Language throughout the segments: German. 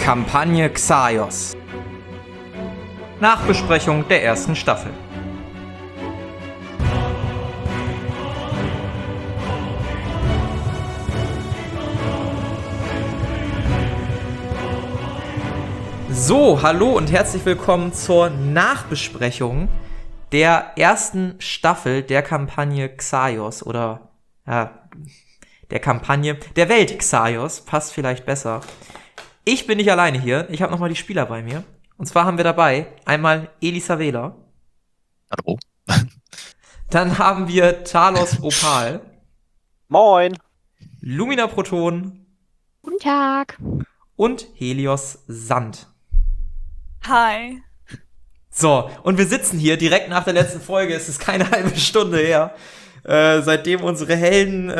Kampagne Xaios. Nachbesprechung der ersten Staffel. So, hallo und herzlich willkommen zur Nachbesprechung der ersten Staffel der Kampagne Xaios oder der Kampagne der Welt Xaios, passt vielleicht besser. Ich bin nicht alleine hier, ich habe nochmal die Spieler bei mir. Und zwar haben wir dabei einmal Elisa Wähler. Hallo. Dann haben wir Talos Opal. Moin. Lumina Proton. Guten Tag. Und Helios Sand. Hi. So, und wir sitzen hier direkt nach der letzten Folge, es ist keine halbe Stunde her, seitdem unsere Helden,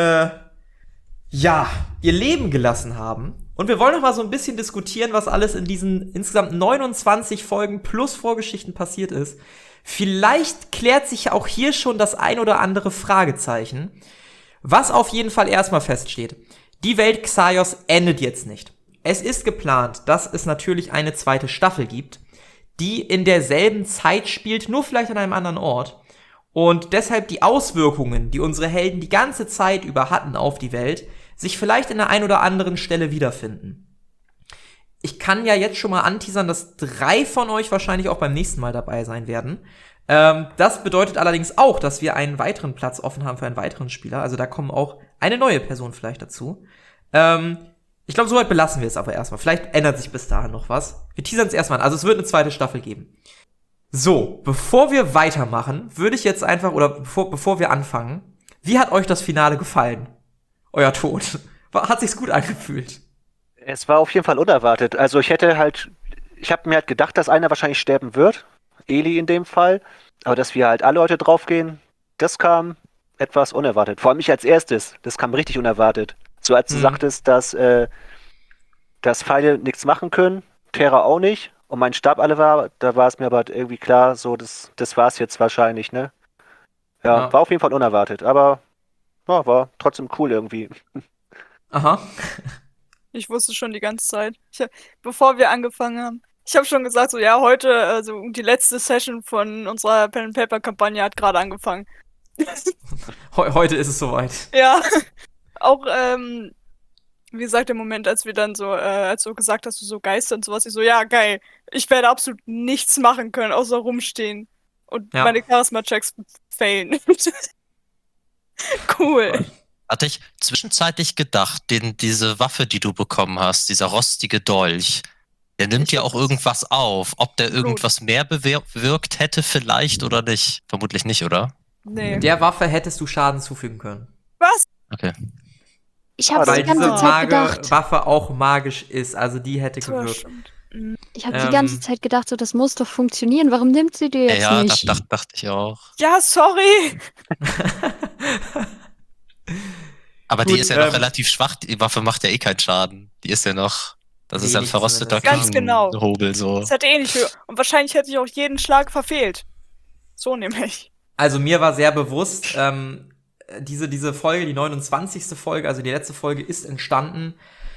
ihr Leben gelassen haben. Und wir wollen noch mal so ein bisschen diskutieren, was alles in diesen insgesamt 29 Folgen plus Vorgeschichten passiert ist. Vielleicht klärt sich auch hier schon das ein oder andere Fragezeichen. Was auf jeden Fall erstmal feststeht: Die Welt Xaios endet jetzt nicht. Es ist geplant, dass es natürlich eine zweite Staffel gibt, die in derselben Zeit spielt, nur vielleicht an einem anderen Ort. Und deshalb die Auswirkungen, die unsere Helden die ganze Zeit über hatten auf die Welt, sich vielleicht in der ein oder anderen Stelle wiederfinden. Ich kann ja jetzt schon mal anteasern, dass 3 von euch wahrscheinlich auch beim nächsten Mal dabei sein werden. Das bedeutet allerdings auch, dass wir einen weiteren Platz offen haben für einen weiteren Spieler. Also da kommen auch eine neue Person vielleicht dazu. Ich glaube, soweit belassen wir es aber erstmal. Vielleicht ändert sich bis dahin noch was. Wir teasern es erstmal an. Also es wird eine zweite Staffel geben. So, bevor wir weitermachen, würde ich jetzt einfach, oder bevor wir anfangen, wie hat euch das Finale gefallen? Euer Tod. Hat sich's gut angefühlt? Es war auf jeden Fall unerwartet. Also ich habe mir halt gedacht, dass einer wahrscheinlich sterben wird. Eli in dem Fall. Aber dass wir halt alle Leute draufgehen, das kam etwas unerwartet. Vor allem ich als erstes. Das kam richtig unerwartet. So als du sagtest, dass Pfeile nichts machen können, Terra auch nicht und mein Stab alle war, da war es mir aber irgendwie klar, so das war's jetzt wahrscheinlich, ne? Ja, war auf jeden Fall unerwartet, aber ja, war trotzdem cool irgendwie. Aha. Ich wusste schon die ganze Zeit. Bevor wir angefangen haben. Ich habe schon gesagt, so ja, heute, also die letzte Session von unserer Pen-and-Paper-Kampagne hat gerade angefangen. Heute ist es soweit. Ja. Auch, wie gesagt, der Moment, als wir dann so, als du gesagt hast, du so Geister und sowas, ich so, ja, geil. Ich werde absolut nichts machen können, außer rumstehen. Und meine Charisma-Checks failen. Cool. Hatte ich zwischenzeitlich gedacht, diese Waffe, die du bekommen hast, dieser rostige Dolch, der nimmt ja auch irgendwas auf. Ob der irgendwas mehr bewirkt hätte vielleicht oder nicht. Vermutlich nicht, oder? Nee. Mit der Waffe hättest du Schaden zufügen können. Was? Okay. Ich habe die ganze Zeit gedacht, Waffe auch magisch ist, also die hätte gewirkt. Ich habe die ganze Zeit gedacht, so das muss doch funktionieren. Warum nimmt sie die jetzt nicht? Ja, dachte ich auch. Ja, sorry. Aber Gut, die ist ja noch relativ schwach. Die Waffe macht ja eh keinen Schaden. Die ist ja noch, das ist ein verrosteter Ganz genau. Hobel so. Das hätte eh nicht höher. Und wahrscheinlich hätte ich auch jeden Schlag verfehlt. So nämlich. Also mir war sehr bewusst, diese Folge, die 29. Folge, also die letzte Folge, ist entstanden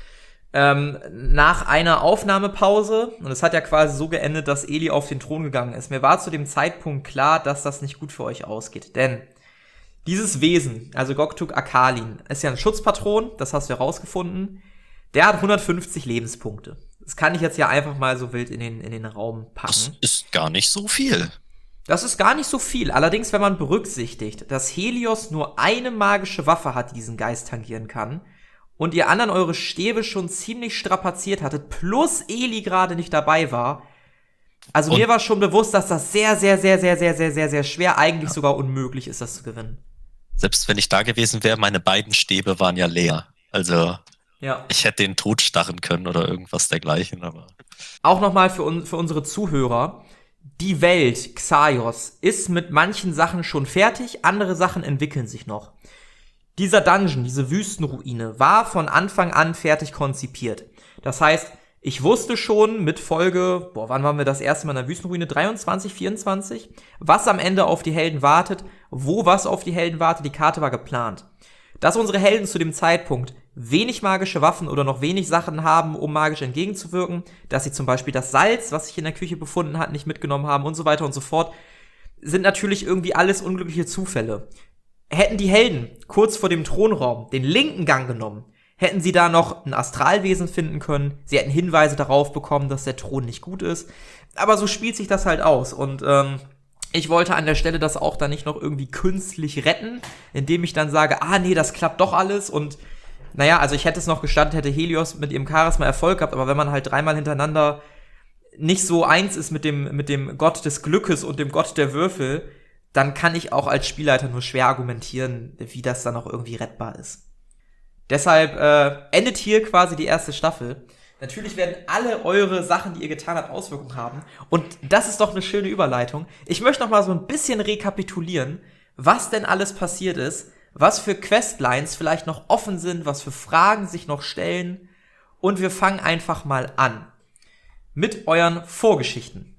nach einer Aufnahmepause. Und es hat ja quasi so geendet, dass Eli auf den Thron gegangen ist. Mir war zu dem Zeitpunkt klar, dass das nicht gut für euch ausgeht. Denn dieses Wesen, also Goktuk Akalin, ist ja ein Schutzpatron, das hast du herausgefunden. Der hat 150 Lebenspunkte. Das kann ich jetzt ja einfach mal so wild in den Raum packen. Das ist gar nicht so viel. Das ist gar nicht so viel. Allerdings, wenn man berücksichtigt, dass Helios nur eine magische Waffe hat, die diesen Geist tangieren kann, und ihr anderen eure Stäbe schon ziemlich strapaziert hattet, plus Eli gerade nicht dabei war. Also mir war schon bewusst, dass das sehr, sehr, sehr, sehr, sehr, sehr, sehr, sehr schwer, eigentlich sogar unmöglich ist, das zu gewinnen. Selbst wenn ich da gewesen wäre, meine beiden Stäbe waren ja leer. Also ich hätte den Tod starren können oder irgendwas dergleichen. Aber auch nochmal für unsere Zuhörer: Die Welt Xaios ist mit manchen Sachen schon fertig, andere Sachen entwickeln sich noch. Dieser Dungeon, diese Wüstenruine, war von Anfang an fertig konzipiert. Das heißt, ich wusste schon mit Folge, wann waren wir das erste Mal in der Wüstenruine? 23, 24? Was am Ende auf die Helden wartet, wo was auf die Helden wartet, die Karte war geplant. dass unsere Helden zu dem Zeitpunkt wenig magische Waffen oder noch wenig Sachen haben, um magisch entgegenzuwirken, dass sie zum Beispiel das Salz, was sich in der Küche befunden hat, nicht mitgenommen haben und so weiter und so fort, sind natürlich irgendwie alles unglückliche Zufälle. Hätten die Helden kurz vor dem Thronraum den linken Gang genommen, hätten sie da noch ein Astralwesen finden können, sie hätten Hinweise darauf bekommen, dass der Thron nicht gut ist, aber so spielt sich das halt aus und ich wollte an der Stelle das auch dann nicht noch irgendwie künstlich retten, indem ich dann sage, nee, das klappt doch alles und naja, also ich hätte es noch gestattet, hätte Helios mit ihrem Charisma Erfolg gehabt, aber wenn man halt 3-mal hintereinander nicht so eins ist mit dem Gott des Glückes und dem Gott der Würfel, dann kann ich auch als Spielleiter nur schwer argumentieren, wie das dann auch irgendwie rettbar ist. Deshalb endet hier quasi die erste Staffel. Natürlich werden alle eure Sachen, die ihr getan habt, Auswirkungen haben. Und das ist doch eine schöne Überleitung. Ich möchte noch mal so ein bisschen rekapitulieren, was denn alles passiert ist, was für Questlines vielleicht noch offen sind, was für Fragen sich noch stellen. Und wir fangen einfach mal an mit euren Vorgeschichten.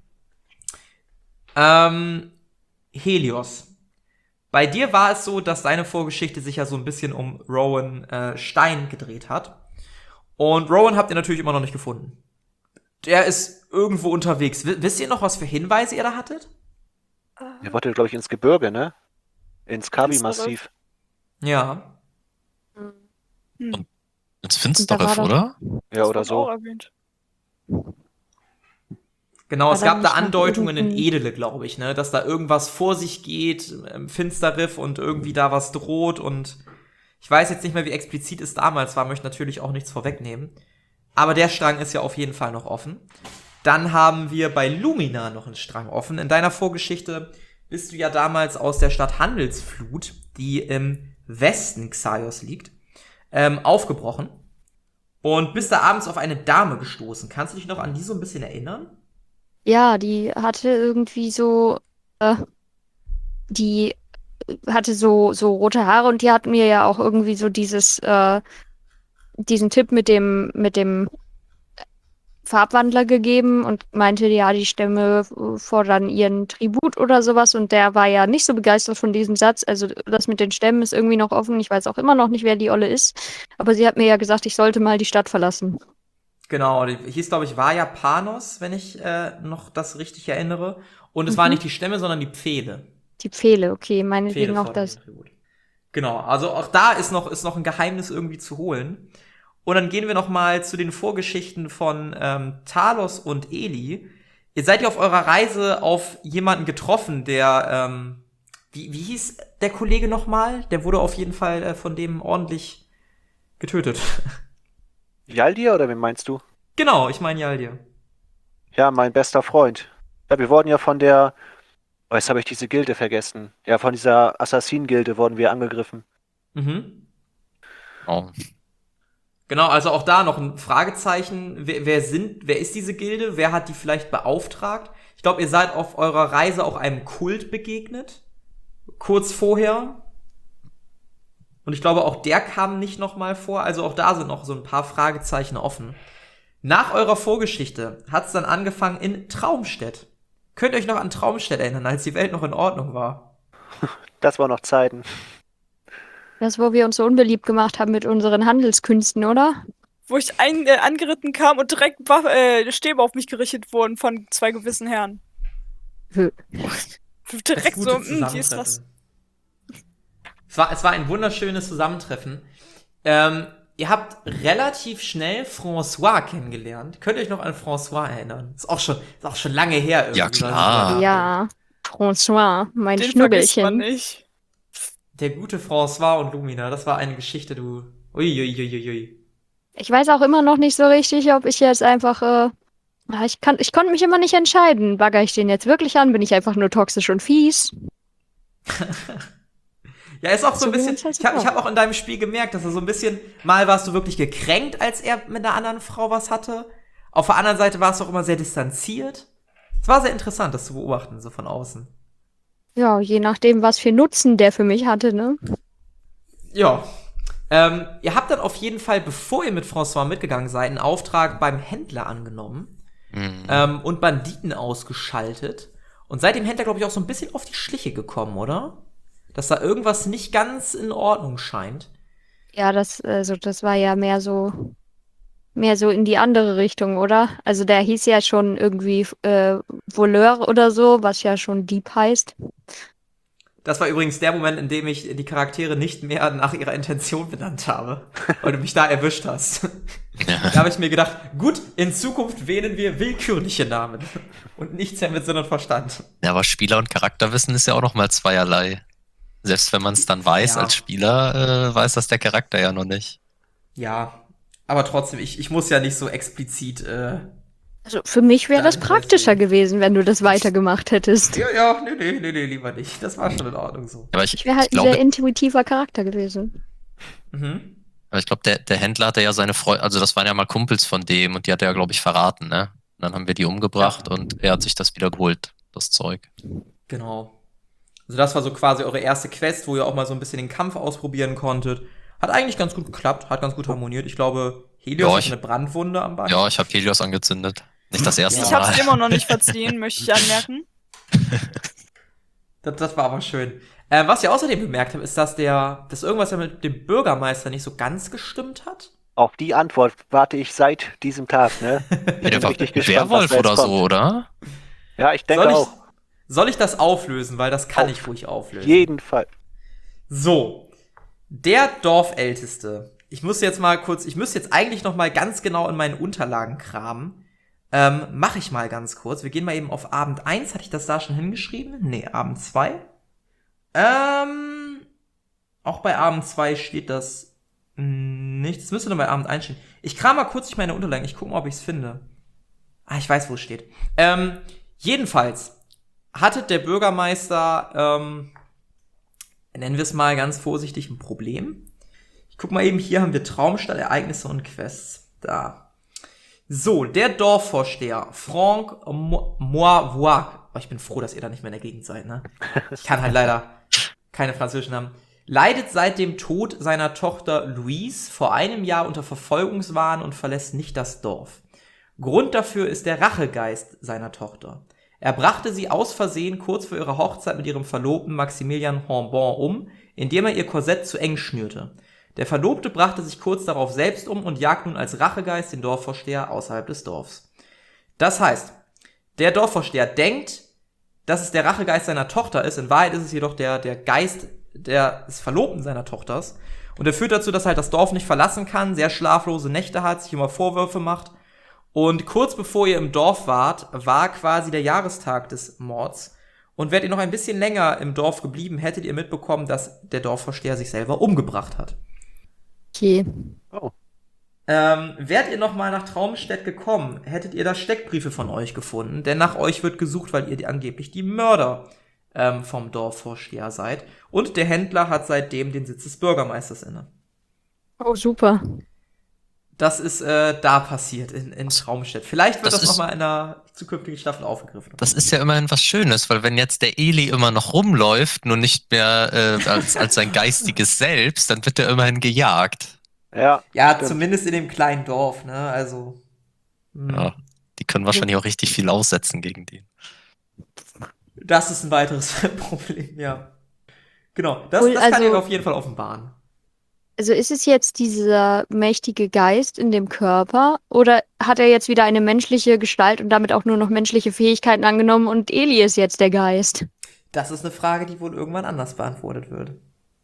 Helios. Bei dir war es so, dass deine Vorgeschichte sich ja so ein bisschen um Rowan Stein gedreht hat. Und Rowan habt ihr natürlich immer noch nicht gefunden. Der ist irgendwo unterwegs. Wisst ihr noch, was für Hinweise ihr da hattet? Er wollte, glaube ich, ins Gebirge, ne? Ins Kabi-Massiv. Ja. Und ins Finsterriff, Da war oder? Ja, oder Auch so. erwähnt. Genau, War es da gab da nicht noch Andeutungen in irgendein- Edele, glaube ich, ne? Dass da irgendwas vor sich geht im Finsterriff und irgendwie da was droht und ich weiß jetzt nicht mehr, wie explizit es damals war, möchte natürlich auch nichts vorwegnehmen. Aber der Strang ist ja auf jeden Fall noch offen. Dann haben wir bei Lumina noch einen Strang offen. In deiner Vorgeschichte bist du ja damals aus der Stadt Handelsflut, die im Westen Xaios liegt, aufgebrochen und bist da abends auf eine Dame gestoßen. Kannst du dich noch an die so ein bisschen erinnern? Ja, die hatte irgendwie so, die hatte so rote Haare und die hat mir ja auch irgendwie so diesen Tipp mit dem Farbwandler gegeben und meinte, ja, die Stämme fordern ihren Tribut oder sowas und der war ja nicht so begeistert von diesem Satz. Also das mit den Stämmen ist irgendwie noch offen. Ich weiß auch immer noch nicht, wer die Olle ist, aber sie hat mir ja gesagt, ich sollte mal die Stadt verlassen. Genau, die hieß, glaube ich, Vaja Panos, wenn ich noch das richtig erinnere. Und es waren nicht die Stämme, sondern die Pfähle. Die Pfähle, okay, meinetwegen auch fordern das. den Tribut. Genau, also auch da ist noch ein Geheimnis irgendwie zu holen. Und dann gehen wir noch mal zu den Vorgeschichten von Talos und Eli. Ihr seid ja auf eurer Reise auf jemanden getroffen, der wie hieß der Kollege noch mal? Der wurde auf jeden Fall von dem ordentlich getötet. Jaldir, oder wen meinst du? Genau, ich meine Jaldir. Ja, mein bester Freund. Ja, wir wurden ja von der... Oh, jetzt habe ich diese Gilde vergessen. Ja, von dieser Assassinen-Gilde wurden wir angegriffen. Mhm. Oh. Genau, also auch da noch ein Fragezeichen. Wer ist diese Gilde? Wer hat die vielleicht beauftragt? Ich glaube, ihr seid auf eurer Reise auch einem Kult begegnet. Kurz vorher. Und ich glaube, auch der kam nicht noch mal vor. Also auch da sind noch so ein paar Fragezeichen offen. Nach eurer Vorgeschichte hat's dann angefangen in Traumstedt. Könnt ihr euch noch an Traumstedt erinnern, als die Welt noch in Ordnung war? Das waren noch Zeiten. Das, wo wir uns so unbeliebt gemacht haben mit unseren Handelskünsten, oder? Wo ich angeritten kam und direkt Stäbe auf mich gerichtet wurden von 2 gewissen Herren. Direkt so, hier ist was. Es war ein wunderschönes Zusammentreffen. Ihr habt relativ schnell François kennengelernt. Könnt ihr euch noch an François erinnern? Ist auch schon lange her irgendwie. Ja, klar. Ja, François, mein Den vergisst man Schnubbelchen. nicht. Der gute François und Lumina, das war eine Geschichte, du. Uiuiuiui. Ich weiß auch immer noch nicht so richtig, ob ich jetzt einfach, ich konnte mich immer nicht entscheiden. Bagger ich den jetzt wirklich an? Bin ich einfach nur toxisch und fies? Ja, ist auch so ein So wie bisschen. man's halt so Ich hab braucht. auch in deinem Spiel gemerkt, dass er so ein bisschen. Mal warst du wirklich gekränkt, als er mit einer anderen Frau was hatte. Auf der anderen Seite warst du auch immer sehr distanziert. Es war sehr interessant, das zu beobachten, so von außen. Ja, je nachdem, was für Nutzen der für mich hatte, ne? Ja. Ihr habt dann auf jeden Fall, bevor ihr mit François mitgegangen seid, einen Auftrag beim Händler angenommen und Banditen ausgeschaltet. Und seid dem Händler, glaube ich, auch so ein bisschen auf die Schliche gekommen, oder? Dass da irgendwas nicht ganz in Ordnung scheint. Ja, das war ja mehr so in die andere Richtung, oder? Also der hieß ja schon irgendwie Voleur oder so, was ja schon Dieb heißt. Das war übrigens der Moment, in dem ich die Charaktere nicht mehr nach ihrer Intention benannt habe, weil du mich da erwischt hast. Da habe ich mir gedacht, gut, in Zukunft wählen wir willkürliche Namen und nichts mehr mit Sinn und Verstand. Ja, aber Spieler- und Charakterwissen ist ja auch nochmal zweierlei. Selbst wenn man es dann weiß Ja. als Spieler, weiß das der Charakter ja noch nicht. Ja, aber trotzdem, ich muss ja nicht so explizit. Also für mich wäre das Dann praktischer deswegen. gewesen, wenn du das weitergemacht hättest. Ja, nee, lieber nicht. Das war schon in Ordnung so. Aber Ich wäre halt ein sehr intuitiver Charakter gewesen. Mhm. Aber ich glaube, der Händler hatte ja seine Freunde, also das waren ja mal Kumpels von dem und die hat er ja, glaube ich, verraten, ne? Und dann haben wir die umgebracht und er hat sich das wieder geholt, das Zeug. Genau. Also das war so quasi eure erste Quest, wo ihr auch mal so ein bisschen den Kampf ausprobieren konntet. Hat eigentlich ganz gut geklappt, hat ganz gut harmoniert. Ich glaube, Helios Ja, hat eine Brandwunde am Bein. Ja, ich habe Helios angezündet. Nicht das erste Ja. Ich hab's Mal. immer noch nicht verziehen, möchte ich anmerken. Das war aber schön. Was ich außerdem bemerkt habe, ist, dass irgendwas ja mit dem Bürgermeister nicht so ganz gestimmt hat. Auf die Antwort warte ich seit diesem Tag, ne? Ja, der war richtig gespannt, was Werwolf da jetzt oder so, kommt. oder? Ja, ich denke auch. Soll ich das auflösen? Weil das kann Auf ich ruhig auflösen. Jeden Fall. So, der Dorfälteste. Ich müsste jetzt eigentlich noch mal ganz genau in meinen Unterlagen kramen. Mache ich mal ganz kurz. Wir gehen mal eben auf Abend 1. Hatte ich das da schon hingeschrieben? Nee, Abend 2. Auch bei Abend 2 steht das nicht. Das müsste nur bei Abend 1 stehen. Ich kram mal kurz durch meine Unterlagen. Ich gucke mal, ob ich es finde. Ich weiß, wo es steht. Jedenfalls hatte der Bürgermeister, nennen wir es mal ganz vorsichtig, ein Problem. Ich guck mal eben, hier haben wir Traumstadt, Ereignisse und Quests. Da. So, der Dorfvorsteher, Franck Moivois. Oh, ich bin froh, dass ihr da nicht mehr in der Gegend seid, ne? Ich kann halt leider keine französischen Namen. Leidet seit dem Tod seiner Tochter Louise vor einem Jahr unter Verfolgungswahn und verlässt nicht das Dorf. Grund dafür ist der Rachegeist seiner Tochter. Er brachte sie aus Versehen kurz vor ihrer Hochzeit mit ihrem Verlobten Maximilian Hambon um, indem er ihr Korsett zu eng schnürte. Der Verlobte brachte sich kurz darauf selbst um und jagt nun als Rachegeist den Dorfvorsteher außerhalb des Dorfs. Das heißt, der Dorfvorsteher denkt, dass es der Rachegeist seiner Tochter ist. In Wahrheit ist es jedoch der Geist des Verlobten seiner Tochters. Und er führt dazu, dass er halt das Dorf nicht verlassen kann, sehr schlaflose Nächte hat, sich immer Vorwürfe macht. Und kurz bevor ihr im Dorf wart, war quasi der Jahrestag des Mords. Und wärt ihr noch ein bisschen länger im Dorf geblieben, hättet ihr mitbekommen, dass der Dorfvorsteher sich selber umgebracht hat. Okay. Oh. Wärt ihr noch mal nach Traumstedt gekommen, hättet ihr da Steckbriefe von euch gefunden, denn nach euch wird gesucht, weil ihr angeblich die Mörder vom Dorfvorsteher seid. Und der Händler hat seitdem den Sitz des Bürgermeisters inne. Oh, super. Das ist da passiert in Traumstedt. Vielleicht wird Das das noch ist- mal in einer zukünftigen Staffel aufgegriffen. Das ist ja immerhin was Schönes, weil wenn jetzt der Eli immer noch rumläuft, nur nicht mehr als sein geistiges Selbst, dann wird er immerhin gejagt. Ja, Ja, stimmt. zumindest in dem kleinen Dorf, ne? Also. Ja. Die können wahrscheinlich auch richtig viel aussetzen gegen den. Das ist ein weiteres Problem, ja. Genau, das Cool, kann also- ich auf jeden Fall offenbaren. Also ist es jetzt dieser mächtige Geist in dem Körper oder hat er jetzt wieder eine menschliche Gestalt und damit auch nur noch menschliche Fähigkeiten angenommen und Eli ist jetzt der Geist? Das ist eine Frage, die wohl irgendwann anders beantwortet wird.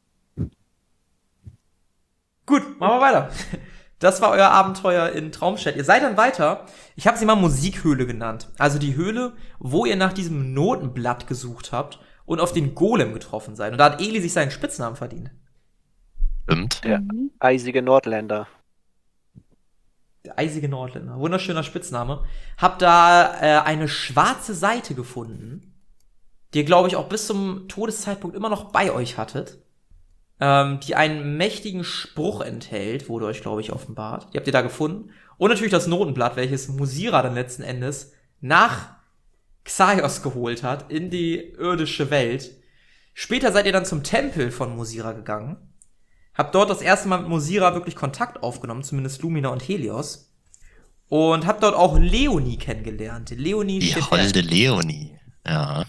Gut, machen wir weiter. Das war euer Abenteuer in Traumstedt. Ihr seid dann weiter. Ich habe sie mal Musikhöhle genannt. Also die Höhle, wo ihr nach diesem Notenblatt gesucht habt und auf den Golem getroffen seid. Und da hat Eli sich seinen Spitznamen verdient. Stimmt. Der eisige Nordländer. Der eisige Nordländer. Wunderschöner Spitzname. Habt da eine schwarze Seite gefunden, die ihr, glaube ich, auch bis zum Todeszeitpunkt immer noch bei euch hattet. Die einen mächtigen Spruch enthält, wurde euch, glaube ich, offenbart. Die habt ihr da gefunden. Und natürlich das Notenblatt, welches Musira dann letzten Endes nach Xaios geholt hat, in die irdische Welt. Später seid ihr dann zum Tempel von Musira gegangen. Habt dort das erste Mal mit Musira wirklich Kontakt aufgenommen, zumindest Lumina und Helios. Und habt dort auch Leonie kennengelernt. Leonie Die Schiffer. holde Leonie. Ja.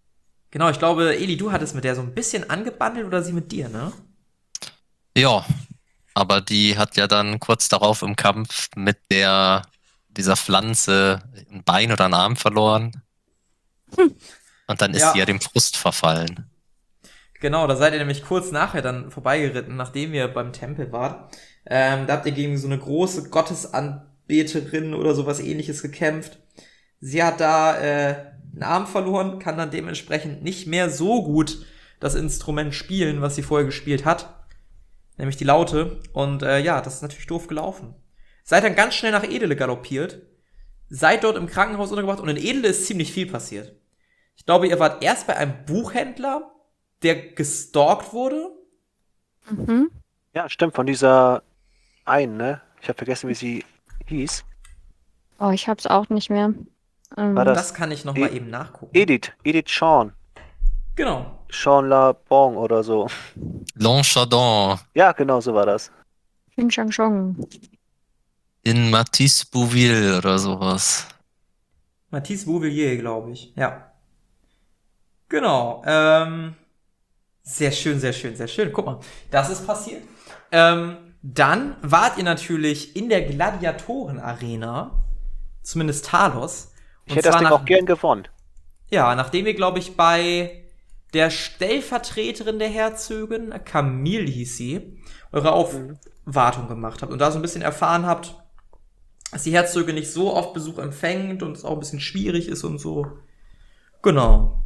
Genau, ich glaube, Eli, du hattest mit der so ein bisschen angebandelt oder sie mit dir, ne? Ja, Aber die hat ja dann kurz darauf im Kampf mit dieser Pflanze ein Bein oder einen Arm verloren. Und dann ist Ja. sie ja dem Frust verfallen. Genau, da seid ihr nämlich kurz nachher dann vorbeigeritten, nachdem ihr beim Tempel wart. Da habt ihr gegen so eine große Gottesanbeterin oder sowas ähnliches gekämpft. Sie hat da einen Arm verloren, kann dann dementsprechend nicht mehr so gut das Instrument spielen, was sie vorher gespielt hat. Nämlich die Laute. Und ja, das ist natürlich doof gelaufen. Seid dann ganz schnell nach Edele galoppiert. Seid dort im Krankenhaus untergebracht und in Edele ist ziemlich viel passiert. Ich glaube, ihr wart erst bei einem Buchhändler, der gestalkt wurde. Mhm. Ja, stimmt, von dieser einen, ne? Ich habe vergessen, wie sie hieß. Oh, ich hab's auch nicht mehr. War das- Das kann ich noch mal eben nachgucken. Edith Sean. Genau. Sean La Bon oder so. Longchamp Ja, genau, so war das. Ching Chang Chong. in Matisse Bouville oder sowas. Matisse Bouvillier, glaube ich. Ja. Genau. Sehr schön, sehr schön, sehr schön. Guck mal, das ist passiert. Dann wart ihr natürlich in der Gladiatoren-Arena. Zumindest Talos. Ich hätte das Ding auch gern gewonnen. Ja, nachdem ihr, glaube ich, bei der Stellvertreterin der Herzogin, Camille hieß sie, eure Aufwartung gemacht habt und da so ein bisschen erfahren habt, dass die Herzogin nicht so oft Besuch empfängt und es auch ein bisschen schwierig ist und so. Genau.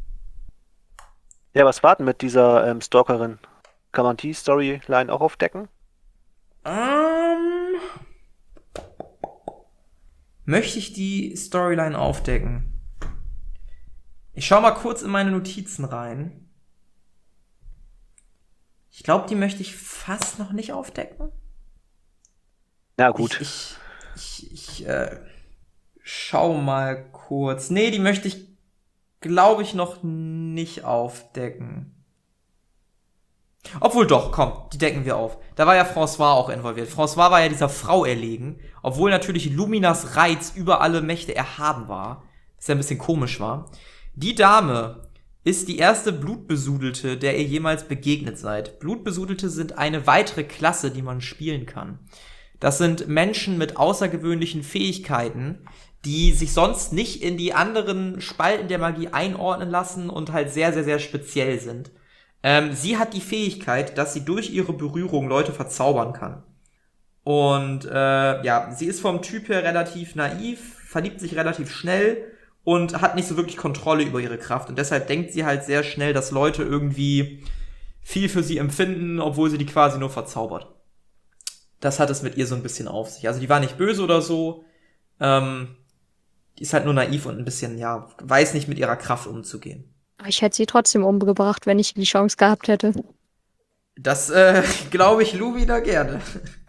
Ja, was war denn mit dieser Stalkerin? Kann man die Storyline auch aufdecken? Möchte ich die Storyline aufdecken? Ich schau mal kurz in meine Notizen rein. Ich glaube, die möchte ich fast noch nicht aufdecken. Na gut. Ich schau mal kurz. Nee, die möchte ich, glaube ich, noch nicht aufdecken. Obwohl doch, komm, die decken wir auf. Da war ja François auch involviert. François war ja dieser Frau erlegen, obwohl natürlich Luminas Reiz über alle Mächte erhaben war. Was ja ein bisschen komisch war. Die Dame ist die erste Blutbesudelte, der ihr jemals begegnet seid. Blutbesudelte sind eine weitere Klasse, die man spielen kann. Das sind Menschen mit außergewöhnlichen Fähigkeiten, die sich sonst nicht in die anderen Spalten der Magie einordnen lassen und halt sehr, sehr, sehr speziell sind. Sie hat die Fähigkeit, dass sie durch ihre Berührung Leute verzaubern kann. Und ja, sie ist vom Typ her relativ naiv, verliebt sich relativ schnell und hat nicht so wirklich Kontrolle über ihre Kraft. Und deshalb denkt sie halt sehr schnell, dass Leute irgendwie viel für sie empfinden, obwohl sie die quasi nur verzaubert. Das hat es mit ihr so ein bisschen auf sich. Also die war nicht böse oder so. Die ist halt nur naiv und ein bisschen, ja, weiß nicht mit ihrer Kraft umzugehen. Ich hätte sie trotzdem umgebracht, wenn ich die Chance gehabt hätte. Das glaube ich Lumina gerne.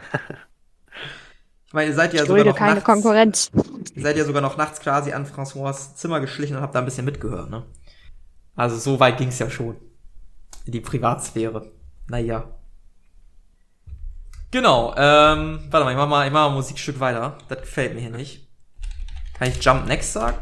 Ich meine, ihr seid ja Ich sogar dulde noch keine nachts, Konkurrenz. ihr seid ja sogar noch nachts quasi an François' Zimmer geschlichen und habt da ein bisschen mitgehört, ne? Also so weit ging's ja schon. In die Privatsphäre. Naja. Genau, warte mal, ich mach mal ein Musikstück weiter. Das gefällt mir hier nicht. Kann ich Jump Next sagen?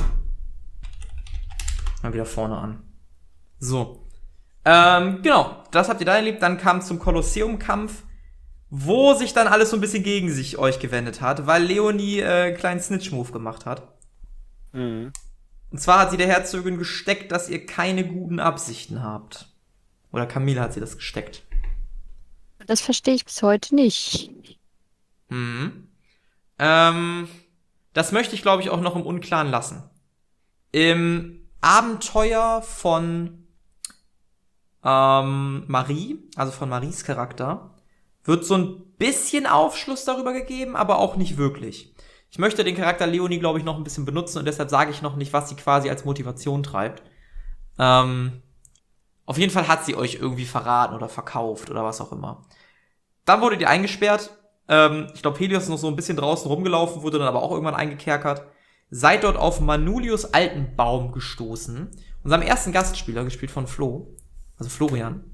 Mal wieder vorne an. So. Genau, das habt ihr da erlebt. Dann kam zum Kolosseum-Kampf, wo sich dann alles so ein bisschen gegen sich euch gewendet hat, weil Leonie einen kleinen Snitch-Move gemacht hat. Mhm. Und zwar hat sie der Herzogin gesteckt, dass ihr keine guten Absichten habt. Oder Camille hat sie das gesteckt. Das verstehe ich bis heute nicht. Das möchte ich, glaube ich, auch noch im Unklaren lassen. Im Abenteuer von Marie, also von Maries Charakter, wird so ein bisschen Aufschluss darüber gegeben, aber auch nicht wirklich. Ich möchte den Charakter Leonie, glaube ich, noch ein bisschen benutzen und deshalb sage ich noch nicht, was sie quasi als Motivation treibt. Auf jeden Fall hat sie euch irgendwie verraten oder verkauft oder was auch immer. Dann wurdet ihr eingesperrt. Ich glaube, Helios ist noch so ein bisschen draußen rumgelaufen, wurde dann aber auch irgendwann eingekerkert. Seid dort auf Manulius Altenbaum gestoßen. Unserem ersten Gastspieler, gespielt von Flo. Also Florian.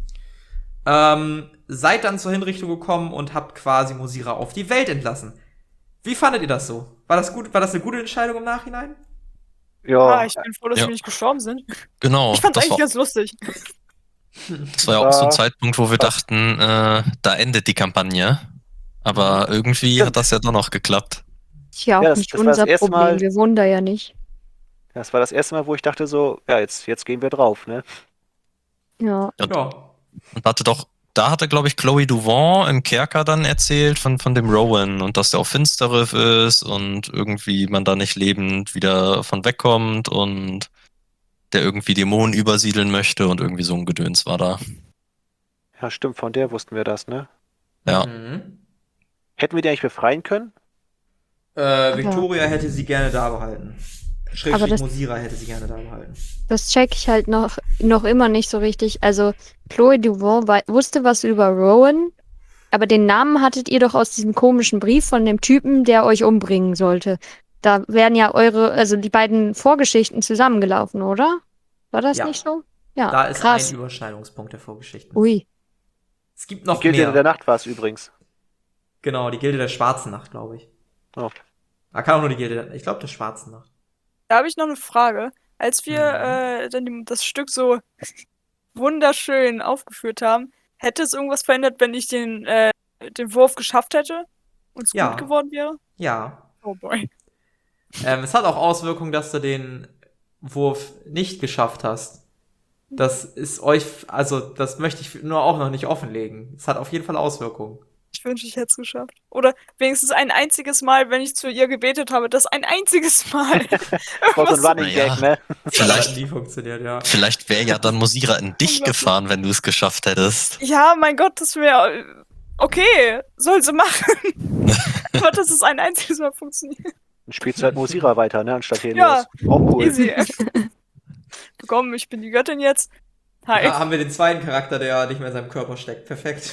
Seid dann zur Hinrichtung gekommen und habt quasi Mosira auf die Welt entlassen. Wie fandet ihr das so? War das gut? War das eine gute Entscheidung im Nachhinein? Ja, Ich bin froh, dass Ja. sie nicht gestorben sind. Genau. Ich fand's das eigentlich war, ganz lustig. Das war ja auch so ein Zeitpunkt, wo wir dachten, da endet die Kampagne. Aber irgendwie hat das ja doch noch geklappt. Tja, auch Ja, nicht das war das unser erste Problem. Mal- Wir wohnen da ja nicht. Das war das erste Mal, wo ich dachte so, ja, jetzt gehen wir drauf, ne? Ja. Und, Ja. und da hatte, glaube ich, Chloe Duvant im Kerker dann erzählt von dem Rowan und dass der auf Finsterriff ist und irgendwie man da nicht lebend wieder von wegkommt und der irgendwie Dämonen übersiedeln möchte und irgendwie so ein Gedöns war da. Ja, stimmt, von der wussten wir das, ne? Ja. Mhm. Hätten wir die eigentlich befreien können? Victoria hätte sie gerne da behalten. Aber Schrägstrich das- Mosira hätte sie gerne da behalten. Das check ich halt noch immer nicht so richtig. Also, Chloe Duvant wusste was über Rowan, aber den Namen hattet ihr doch aus diesem komischen Brief von dem Typen, der euch umbringen sollte. Da wären ja die beiden Vorgeschichten zusammengelaufen, oder? War das Ja. nicht so? Ja, Da ist krass. ein Überschneidungspunkt der Vorgeschichten. Ui. Es gibt Die noch Gilde mehr. der Nacht war es übrigens. Genau, die Gilde der Schwarzen Nacht, glaube ich. Oh. Kann auch nur die Gilde, ich glaube der Schwarzen Nacht. Da habe ich noch eine Frage. Als wir dann das Stück so wunderschön aufgeführt haben, hätte es irgendwas verändert, wenn ich den Wurf geschafft hätte und es Ja. gut geworden wäre? Ja. Oh boy. Es hat auch Auswirkungen, dass du den Wurf nicht geschafft hast. Das ist das möchte ich nur auch noch nicht offenlegen. Es hat auf jeden Fall Auswirkungen. Ich wünsche, ich hätte es geschafft. Oder wenigstens ein einziges Mal, wenn ich zu ihr gebetet habe, das ein einziges Mal. Das war so ein Running Naja. Gag, ne? Das hat Vielleicht, nie funktioniert, ja. vielleicht wäre ja dann Mosira in dich gefahren, wenn du es geschafft hättest. Ja, mein Gott, das wäre okay, soll sie machen. Aber dass es ein einziges Mal funktioniert. Dann spielst du halt Mosira weiter, ne? Anstatt Helios. Ja. Auch cool. Easy. Komm, ich bin die Göttin jetzt. Hi. Da haben wir den zweiten Charakter, der nicht mehr in seinem Körper steckt. Perfekt.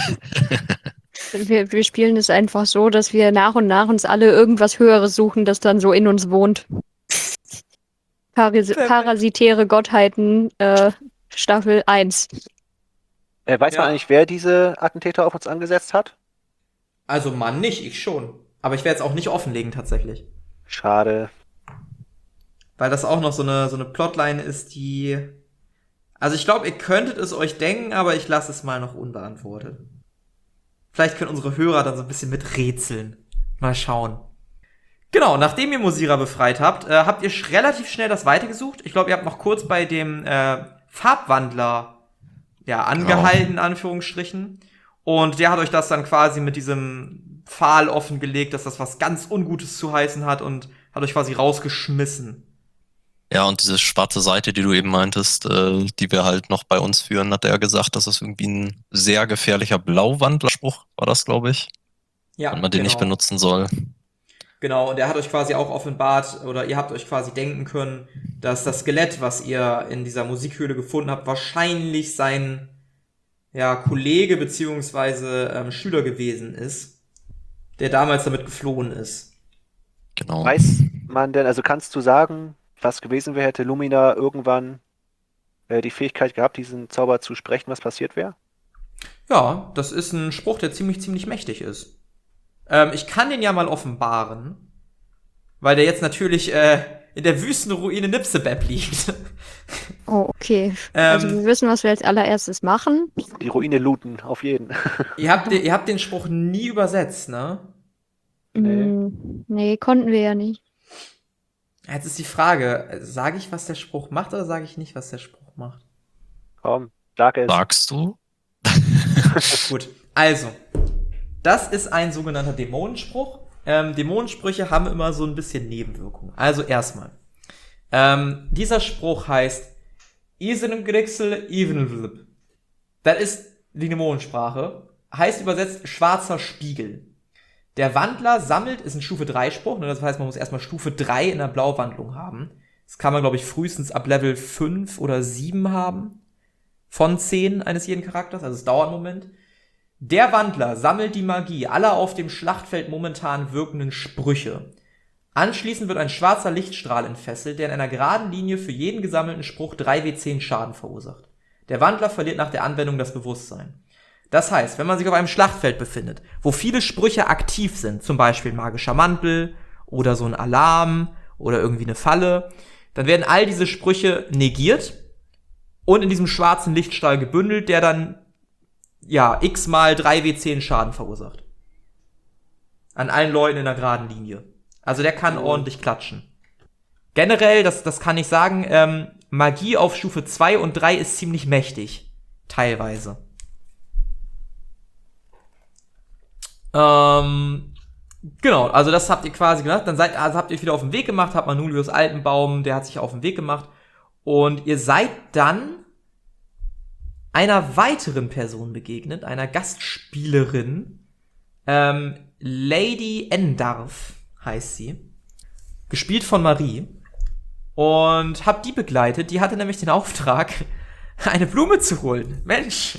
Wir spielen es einfach so, dass wir nach und nach uns alle irgendwas Höheres suchen, das dann so in uns wohnt. Perfekt. Parasitäre Gottheiten, Staffel 1. Weiß man Ja. eigentlich, wer diese Attentäter auf uns angesetzt hat? Also Mann nicht, ich schon. Aber ich werde es auch nicht offenlegen tatsächlich. Schade. Weil das auch noch so eine Plotline ist, die... Also ich glaube, ihr könntet es euch denken, aber ich lasse es mal noch unbeantwortet. Vielleicht können unsere Hörer dann so ein bisschen miträtseln. Mal schauen. Genau, nachdem ihr Mosira befreit habt, habt ihr relativ schnell das weitergesucht. Ich glaube, ihr habt noch kurz bei dem Farbwandler angehalten, in Anführungsstrichen. Und der hat euch das dann quasi mit diesem Pfahl offengelegt, dass das was ganz Ungutes zu heißen hat und hat euch quasi rausgeschmissen. Ja, und diese schwarze Seite, die du eben meintest, die wir halt noch bei uns führen, hat er gesagt, dass das irgendwie ein sehr gefährlicher Blauwandlerspruch war das, glaube ich. Ja, Und man den nicht benutzen soll. Genau, und er hat euch quasi auch offenbart, oder ihr habt euch quasi denken können, dass das Skelett, was ihr in dieser Musikhöhle gefunden habt, wahrscheinlich sein Kollege beziehungsweise Schüler gewesen ist, der damals damit geflohen ist. Genau. Weiß man denn, also kannst du sagen, was gewesen wäre, hätte Lumina irgendwann die Fähigkeit gehabt, diesen Zauber zu sprechen, was passiert wäre? Ja, das ist ein Spruch, der ziemlich mächtig ist. Ich kann den ja mal offenbaren, weil der jetzt natürlich in der Wüstenruine Nipsebeb liegt. Oh, okay. Also wir wissen, was wir als allererstes machen. Die Ruine looten, auf jeden. Ihr habt den Spruch nie übersetzt, ne? Nee. Nee, konnten wir ja nicht. Jetzt ist die Frage, sage ich, was der Spruch macht, oder sage ich nicht, was der Spruch macht? Komm, sag es. Sagst du? Gut, also, das ist ein sogenannter Dämonenspruch. Dämonensprüche haben immer so ein bisschen Nebenwirkungen. Also erstmal, dieser Spruch heißt Isengrixel Evenvlip. Das ist die Dämonensprache. Heißt übersetzt schwarzer Spiegel. Der Wandler sammelt, ist ein Stufe 3 Spruch, ne? Das heißt, man muss erstmal Stufe 3 in der Blauwandlung haben. Das kann man, glaube ich, frühestens ab Level 5 oder 7 haben. Von 10 eines jeden Charakters, also es dauert einen Moment. Der Wandler sammelt die Magie aller auf dem Schlachtfeld momentan wirkenden Sprüche. Anschließend wird ein schwarzer Lichtstrahl entfesselt, der in einer geraden Linie für jeden gesammelten Spruch 3w10 Schaden verursacht. Der Wandler verliert nach der Anwendung das Bewusstsein. Das heißt, wenn man sich auf einem Schlachtfeld befindet, wo viele Sprüche aktiv sind, zum Beispiel ein magischer Mantel oder so ein Alarm oder irgendwie eine Falle, dann werden all diese Sprüche negiert und in diesem schwarzen Lichtstrahl gebündelt, der dann, ja, x mal 3W10 Schaden verursacht. An allen Leuten in einer geraden Linie. Also der kann ordentlich klatschen. Generell, das kann ich sagen, Magie auf Stufe 2 und 3 ist ziemlich mächtig. Teilweise. Genau, also das habt ihr quasi gemacht. Dann habt ihr euch wieder auf den Weg gemacht, habt Manulius Alpenbaum, der hat sich auf den Weg gemacht. Und ihr seid dann einer weiteren Person begegnet, einer Gastspielerin. Lady Endarf heißt sie. Gespielt von Marie. Und habt die begleitet. Die hatte nämlich den Auftrag, eine Blume zu holen. Mensch.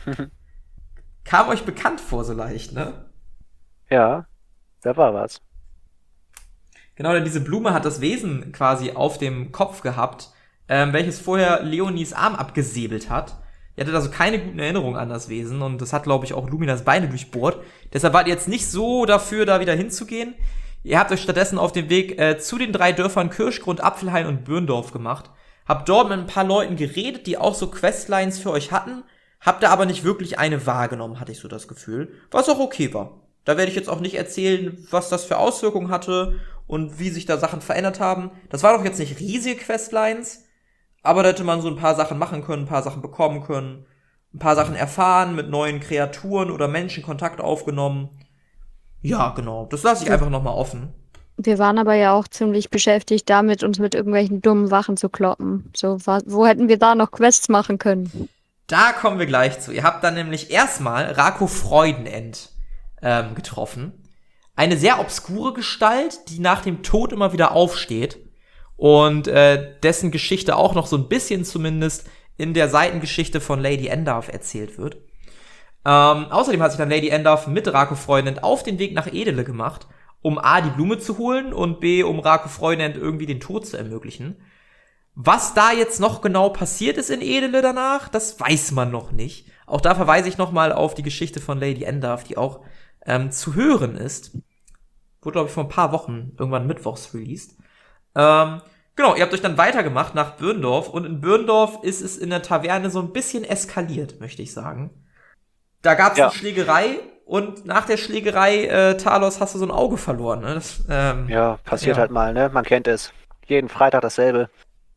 Kam euch bekannt vor so leicht, ne? Ja, da war was. Genau, denn diese Blume hat das Wesen quasi auf dem Kopf gehabt, welches vorher Leonies Arm abgesäbelt hat. Ihr hattet also keine guten Erinnerungen an das Wesen und das hat, glaube ich, auch Luminas Beine durchbohrt. Deshalb wart ihr jetzt nicht so dafür, da wieder hinzugehen. Ihr habt euch stattdessen auf den Weg zu den 3 Dörfern Kirschgrund, Apfelhain und Bürndorf gemacht. Habt dort mit ein paar Leuten geredet, die auch so Questlines für euch hatten. Habt da aber nicht wirklich eine wahrgenommen, hatte ich so das Gefühl. Was auch okay war. Da werde ich jetzt auch nicht erzählen, was das für Auswirkungen hatte und wie sich da Sachen verändert haben. Das waren doch jetzt nicht riesige Questlines, aber da hätte man so ein paar Sachen machen können, ein paar Sachen bekommen können, ein paar Sachen erfahren, mit neuen Kreaturen oder Menschen Kontakt aufgenommen. Ja, genau. Das lasse ich einfach nochmal offen. Wir waren aber ja auch ziemlich beschäftigt damit, uns mit irgendwelchen dummen Wachen zu kloppen. So, wo hätten wir da noch Quests machen können? Da kommen wir gleich zu. Ihr habt dann nämlich erstmal Rako Freudenend getroffen. Eine sehr obskure Gestalt, die nach dem Tod immer wieder aufsteht und dessen Geschichte auch noch so ein bisschen zumindest in der Seitengeschichte von Lady Endarf erzählt wird. Außerdem hat sich dann Lady Endarf mit Rako Freudenend auf den Weg nach Edele gemacht, um A, die Blume zu holen und B, um Rako Freudenend irgendwie den Tod zu ermöglichen. Was da jetzt noch genau passiert ist in Edele danach, das weiß man noch nicht. Auch da verweise ich noch mal auf die Geschichte von Lady Endarf, die auch zu hören ist. Wurde, glaube ich, vor ein paar Wochen irgendwann mittwochs released. Genau, ihr habt euch dann weitergemacht nach Bürndorf und in Bürndorf ist es in der Taverne so ein bisschen eskaliert, möchte ich sagen. Da gab es eine Schlägerei und nach der Schlägerei, Talos, hast du so ein Auge verloren. Ne? Das, ja, passiert halt mal, ne? Man kennt es. Jeden Freitag dasselbe.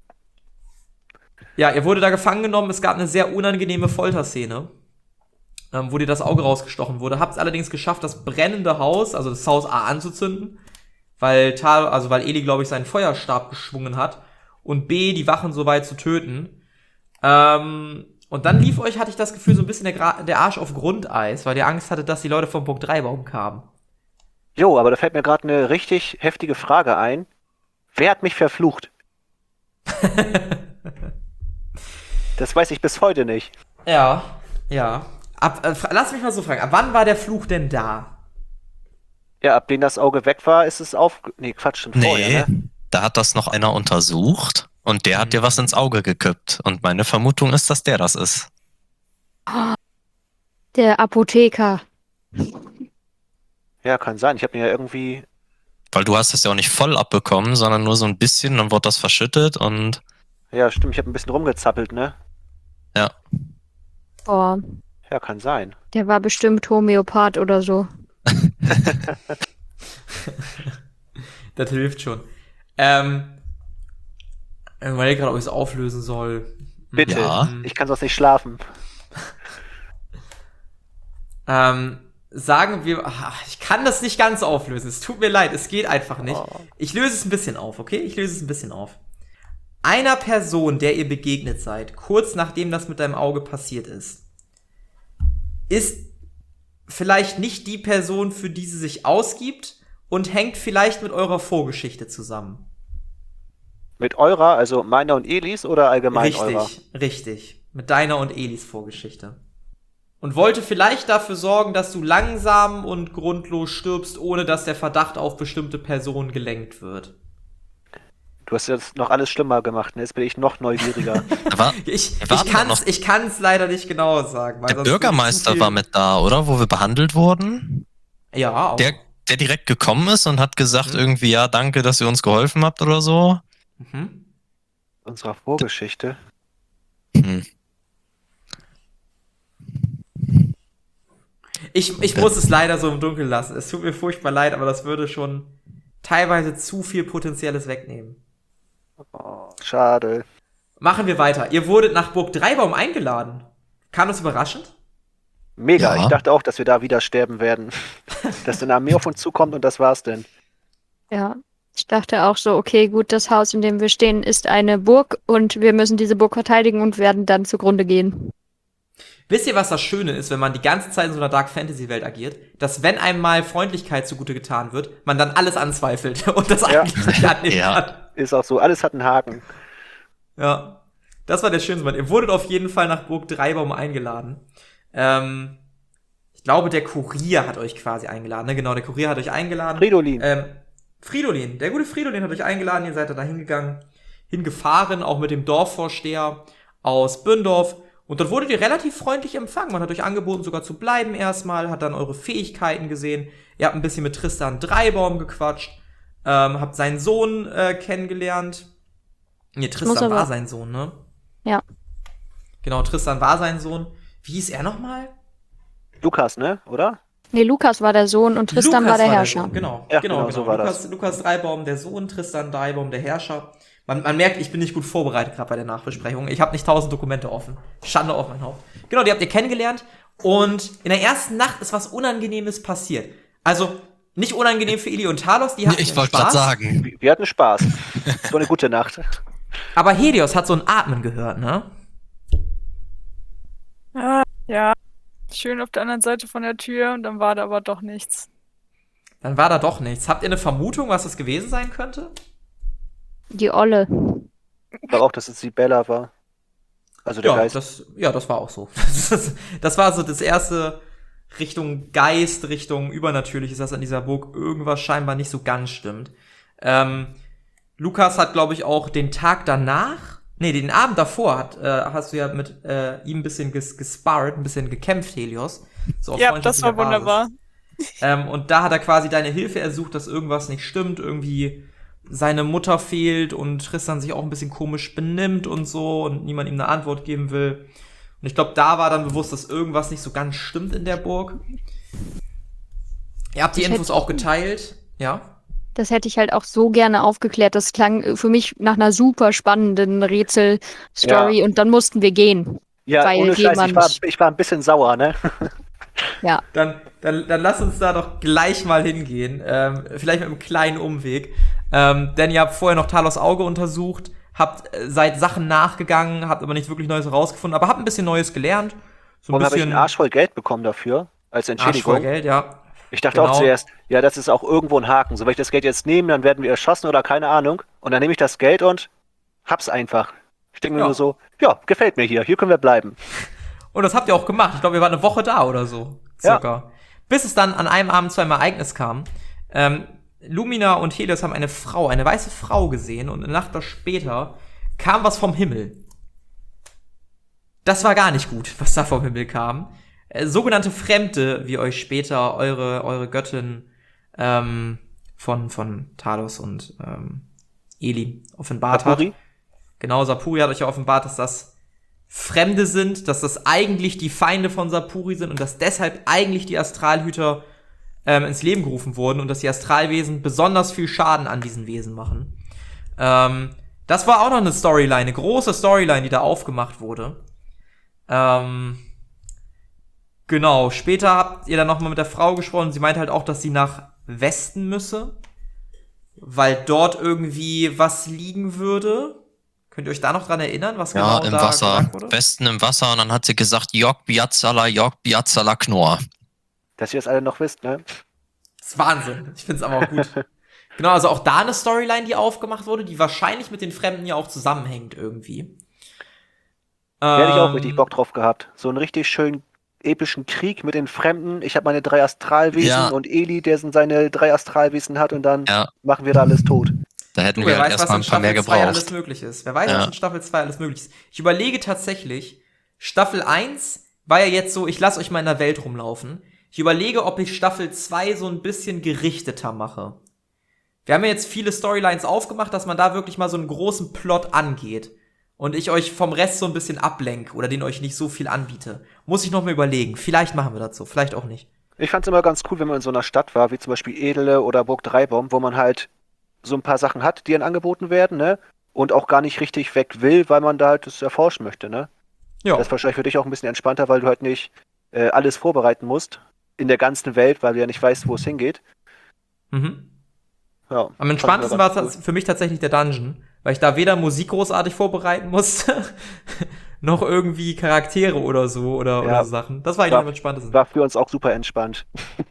Ja, ihr wurde da gefangen genommen. Es gab eine sehr unangenehme Folterszene, wo dir das Auge rausgestochen wurde. Habt es allerdings geschafft, das brennende Haus, also das Haus A, anzuzünden, weil Eli, glaube ich, seinen Feuerstab geschwungen hat und B, die Wachen so weit zu töten. Und dann hatte ich das Gefühl, so ein bisschen der Arsch auf Grundeis, weil ihr Angst hattet, dass die Leute vom Punkt 3 Baum kamen. Jo, aber da fällt mir gerade eine richtig heftige Frage ein. Wer hat mich verflucht? Das weiß ich bis heute nicht. Ja. Lass mich mal so fragen, ab wann war der Fluch denn da? Ja, ab dem das Auge weg war, ist es Nee, Quatsch, schon vorher, ne? Da hat das noch einer untersucht und der hat dir was ins Auge gekippt. Und meine Vermutung ist, dass der das ist. Der Apotheker. Ja, kann sein. Ich habe mir ja irgendwie... Weil du hast es ja auch nicht voll abbekommen, sondern nur so ein bisschen, dann wurde das verschüttet und... Ja, stimmt, ich habe ein bisschen rumgezappelt, ne? Ja. Oh, Ja, kann sein. der war bestimmt Homöopath oder so. Das hilft schon. Ich überlege gerade, ob ich es auflösen soll. Bitte, Ja. ich kann sonst nicht schlafen. Sagen wir, ich kann das nicht ganz auflösen. Es tut mir leid, es geht einfach nicht. Ich löse es ein bisschen auf, okay? Ich löse es ein bisschen auf. Einer Person, der ihr begegnet seid, kurz nachdem das mit deinem Auge passiert ist vielleicht nicht die Person, für die sie sich ausgibt und hängt vielleicht mit eurer Vorgeschichte zusammen. Mit eurer, also meiner und Elis oder allgemein eurer? Richtig. Mit deiner und Elis Vorgeschichte. Und wollte vielleicht dafür sorgen, dass du langsam und grundlos stirbst, ohne dass der Verdacht auf bestimmte Personen gelenkt wird. Du hast jetzt noch alles schlimmer gemacht, ne? Jetzt bin ich noch neugieriger. Ich kann's leider nicht genau sagen. Weil der Bürgermeister war mit da, oder? Wo wir behandelt wurden? Ja, auch. Der direkt gekommen ist und hat gesagt irgendwie, ja, danke, dass ihr uns geholfen habt oder so. Unserer Vorgeschichte. Hm. Ich muss es leider so im Dunkeln lassen. Es tut mir furchtbar leid, aber das würde schon teilweise zu viel Potenzielles wegnehmen. Oh, schade. Machen wir weiter. Ihr wurdet nach Burg Dreibaum eingeladen. Kam das überraschend? Mega, Ja. ich dachte auch, dass wir da wieder sterben werden. Dass eine Armee auf uns zukommt und das war's denn. Ja. Ich dachte auch so, okay, gut, das Haus, in dem wir stehen, ist eine Burg und wir müssen diese Burg verteidigen und werden dann zugrunde gehen. Wisst ihr, was das Schöne ist, wenn man die ganze Zeit in so einer Dark-Fantasy-Welt agiert? Dass, wenn einem mal Freundlichkeit zugute getan wird, man dann alles anzweifelt und das Ja. eigentlich nicht annehmen Ja. kann. Ist auch so, alles hat einen Haken. Ja. Das war der schönste Moment. Ihr wurdet auf jeden Fall nach Burg Dreibaum eingeladen. Ich glaube, der Kurier hat euch quasi eingeladen. Ne? Genau, der Kurier hat euch eingeladen. Fridolin. Fridolin, der gute Fridolin hat euch eingeladen, ihr seid da hingegangen, hingefahren, auch mit dem Dorfvorsteher aus Bündorf. Und dort wurdet ihr relativ freundlich empfangen. Man hat euch angeboten, sogar zu bleiben erstmal, hat dann eure Fähigkeiten gesehen. Ihr habt ein bisschen mit Tristan Dreibaum gequatscht, habt seinen Sohn kennengelernt. Nee, Tristan war sein Sohn, ne? Ja. Genau, Tristan war sein Sohn. Wie hieß er nochmal? Lukas, ne? Oder? Nee, Lukas war der Sohn und Tristan Lukas war der Herrscher. Sohn. Genau, Ja, genau. so war Lukas Dreibaum, der Sohn, Tristan Dreibaum, der Herrscher. Man merkt, ich bin nicht gut vorbereitet gerade bei der Nachbesprechung. Ich habe nicht 1000 Dokumente offen. Schande auf mein Haupt. Genau, die habt ihr kennengelernt. Und in der ersten Nacht ist was Unangenehmes passiert. Also, nicht unangenehm für Ili und Talos, die hatten Ich wollte gerade Spaß. sagen. Wir hatten Spaß. So eine gute Nacht. Aber Helios hat so ein Atmen gehört, ne? Ja. Schön auf der anderen Seite von der Tür und dann war da aber doch nichts. Dann war da doch nichts. Habt ihr eine Vermutung, was das gewesen sein könnte? Die Olle. Ich glaube auch, dass es die Bella war. Also der Geist. Das war auch so. Das war so das erste Richtung Geist, Richtung Übernatürliches, dass an dieser Burg irgendwas scheinbar nicht so ganz stimmt. Lukas hat, glaube ich, auch den Tag danach, den Abend davor hast du ja mit ihm ein bisschen gesparrt, ein bisschen gekämpft, Helios. So auf Ja, das war freundschaftlicher wunderbar. Basis. Und da hat er quasi deine Hilfe ersucht, dass irgendwas nicht stimmt, irgendwie seine Mutter fehlt und Tristan sich auch ein bisschen komisch benimmt und so und niemand ihm eine Antwort geben will. Und ich glaube, da war dann bewusst, dass irgendwas nicht so ganz stimmt in der Burg. Ihr habt die Infos auch geteilt, ja? Das hätte ich halt auch so gerne aufgeklärt. Das klang für mich nach einer super spannenden Rätselstory und dann mussten wir gehen. Ja, weil ohne Scheiß, jemand- ich war ein bisschen sauer, ne? Ja. Dann lass uns da doch gleich mal hingehen. Vielleicht mit einem kleinen Umweg. Denn ihr habt vorher noch Talos Auge untersucht, seid Sachen nachgegangen, habt aber nichts wirklich Neues herausgefunden, aber habt ein bisschen Neues gelernt. So Warum habe ich einen Arsch voll Geld bekommen dafür? Als Arsch Entschädigung. voll Geld, ja. Ich dachte Genau. auch zuerst, ja, das ist auch irgendwo ein Haken. So, wenn ich das Geld jetzt nehme, dann werden wir erschossen oder keine Ahnung. Und dann nehme ich das Geld und hab's einfach. Ich denke mir Ja. nur so, ja, gefällt mir hier können wir bleiben. Und das habt ihr auch gemacht. Ich glaube, ihr wart eine Woche da oder so. Circa. Bis es dann an einem Abend zu einem Ereignis kam. Lumina und Helios haben eine weiße Frau gesehen und eine Nacht später kam was vom Himmel. Das war gar nicht gut, was da vom Himmel kam. Sogenannte Fremde, wie euch später eure Göttin von Talos und Eli offenbart Sapuri? hat. Genau, Sapuri hat euch ja offenbart, dass das Fremde sind, dass das eigentlich die Feinde von Sapuri sind und dass deshalb eigentlich die Astralhüter ins Leben gerufen wurden und dass die Astralwesen besonders viel Schaden an diesen Wesen machen. Das war auch noch eine Storyline, eine große Storyline, die da aufgemacht wurde. Genau, später habt ihr dann noch mal mit der Frau gesprochen. Sie meinte halt auch, dass sie nach Westen müsse, weil dort irgendwie was liegen würde. Könnt ihr euch da noch dran erinnern, was Ja, genau im da Wasser. gesagt wurde? Westen im Wasser. Und dann hat sie gesagt, Jörg Biazala Knorr. Dass ihr das alle noch wisst, ne? Das ist Wahnsinn. Ich find's aber auch gut. Genau, also auch da eine Storyline, die aufgemacht wurde, die wahrscheinlich mit den Fremden ja auch zusammenhängt irgendwie. Da hätte ich auch richtig Bock drauf gehabt. So einen richtig schönen epischen Krieg mit den Fremden. Ich habe meine 3 Astralwesen Ja. und Eli, der seine 3 Astralwesen hat und dann Ja, machen wir da alles tot. da hätten Wer wir halt weiß, was erstmal in ein paar mehr Staffel 2 alles gebraucht. möglich ist. Wer weiß, Ja. was in Staffel 2 alles möglich ist. Ich überlege tatsächlich, Staffel 1 war ja jetzt so, ich lasse euch mal in der Welt rumlaufen. Ich überlege, ob ich Staffel 2 so ein bisschen gerichteter mache. Wir haben ja jetzt viele Storylines aufgemacht, dass man da wirklich mal so einen großen Plot angeht. und ich euch vom Rest so ein bisschen ablenke oder den euch nicht so viel anbiete, muss ich noch mal überlegen. Vielleicht machen wir das so, vielleicht auch nicht. Ich fand's immer ganz cool, wenn man in so einer Stadt war, wie zum Beispiel Edele oder Burg Dreibaum, wo man halt so ein paar Sachen hat, die dann angeboten werden, ne? Und auch gar nicht richtig weg will, weil man da halt das erforschen möchte, ne? Ja. Das ist wahrscheinlich für dich auch ein bisschen entspannter, weil du halt nicht alles vorbereiten musst in der ganzen Welt, weil du ja nicht weißt, wo es hingeht. Mhm. Ja, Am entspanntesten war es für mich tatsächlich der Dungeon, weil ich da weder Musik großartig vorbereiten musste, noch irgendwie Charaktere oder so oder Sachen. Das war eigentlich am entspanntesten. War für uns auch super entspannt.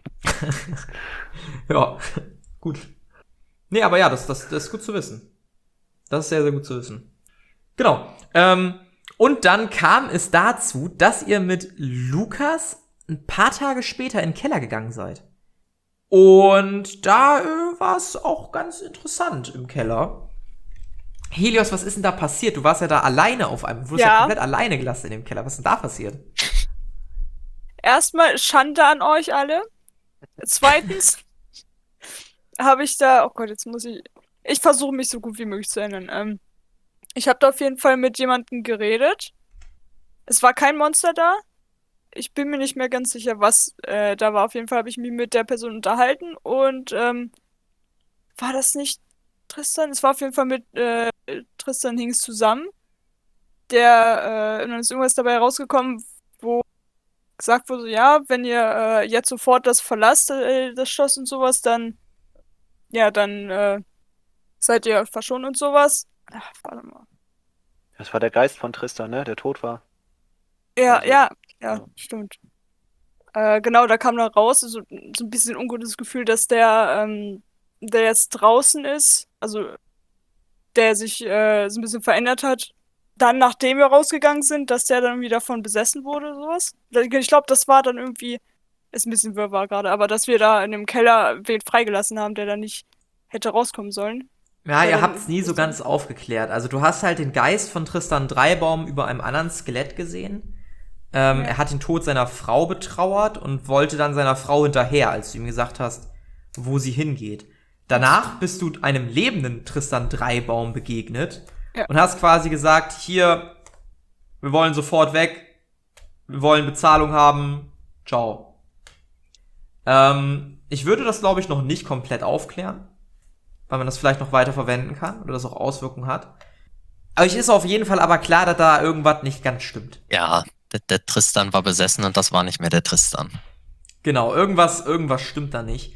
Ja, gut. Nee, aber ja, das ist gut zu wissen. Das ist sehr, sehr gut zu wissen. Genau. Und dann kam es dazu, dass ihr mit Lukas ein paar Tage später in den Keller gegangen seid. Und da war es auch ganz interessant im Keller. Helios, was ist denn da passiert? Du warst ja da alleine auf einem. Du wurdest ja komplett alleine gelassen in dem Keller. Was ist denn da passiert? Erstmal Schande an euch alle. Zweitens habe ich da, oh Gott, jetzt muss ich versuche mich so gut wie möglich zu erinnern. Ich habe da auf jeden Fall mit jemandem geredet. Es war kein Monster da. Ich bin mir nicht mehr ganz sicher, was da war. Auf jeden Fall habe ich mich mit der Person unterhalten und war das nicht Tristan? Es war auf jeden Fall mit Tristan Hinks zusammen. Und dann ist irgendwas dabei rausgekommen, wo gesagt wurde, ja, wenn ihr jetzt sofort das verlasst, das Schloss und sowas, dann seid ihr verschont und sowas. Ach, warte mal. Das war der Geist von Tristan, ne? Der tot war. Ja, Also, ja, stimmt. Genau, da kam dann raus, so ein bisschen ungutes Gefühl, dass der jetzt draußen ist, also der sich so ein bisschen verändert hat. Dann, nachdem wir rausgegangen sind, dass der dann wieder davon besessen wurde, sowas. Ich glaube, das war dann irgendwie, ist ein bisschen wirrwarr gerade, aber dass wir da in dem Keller wen freigelassen haben, der da nicht hätte rauskommen sollen. Ja, ihr habt's nie so ganz aufgeklärt. Also du hast halt den Geist von Tristan Dreibaum über einem anderen Skelett gesehen. Er hat den Tod seiner Frau betrauert und wollte dann seiner Frau hinterher, als du ihm gesagt hast, wo sie hingeht. Danach bist du einem lebenden Tristan Dreibaum begegnet und hast quasi gesagt, hier, wir wollen sofort weg, wir wollen Bezahlung haben, ciao. Ich würde das, glaube ich, noch nicht komplett aufklären, weil man das vielleicht noch weiter verwenden kann oder das auch Auswirkungen hat. Aber es ist auf jeden Fall aber klar, dass da irgendwas nicht ganz stimmt. Ja, der Tristan war besessen und das war nicht mehr der Tristan. Genau, irgendwas stimmt da nicht.